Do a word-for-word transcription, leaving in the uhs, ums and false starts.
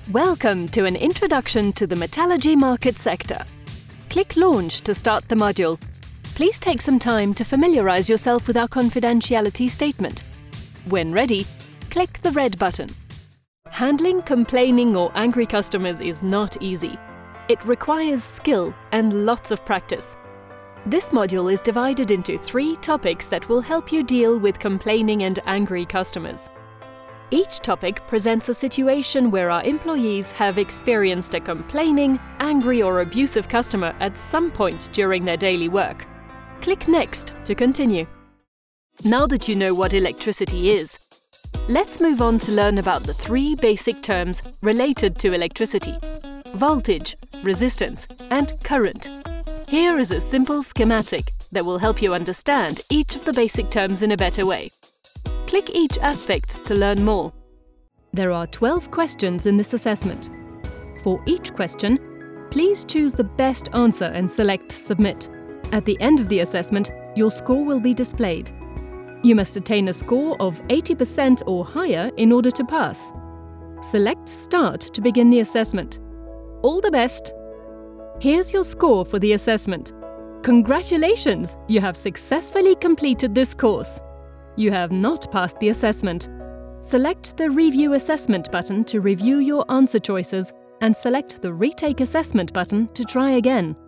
Welcome to an introduction to the metallurgy market sector. Click Launch to start the module. Please take some time to familiarize yourself with our confidentiality statement. When ready, click the red button. Handling complaining or angry customers is not easy. It requires skill and lots of practice. This module is divided into three topics that will help you deal with complaining and angry customers. Each topic presents a situation where our employees have experienced a complaining, angry or abusive customer at some point during their daily work. Click Next to continue. Now that you know what electricity is, let's move on to learn about the three basic terms related to electricity: voltage, resistance, and current. Here is a simple schematic that will help you understand each of the basic terms in a better way. Click each aspect to learn more. There are twelve questions in this assessment. For each question, please choose the best answer and select Submit. At the end of the assessment, your score will be displayed. You must attain a score of eighty percent or higher in order to pass. Select Start to begin the assessment. All the best! Here's your score for the assessment. Congratulations! You have successfully completed this course. You have not passed the assessment. Select the Review Assessment button to review your answer choices and select the Retake Assessment button to try again.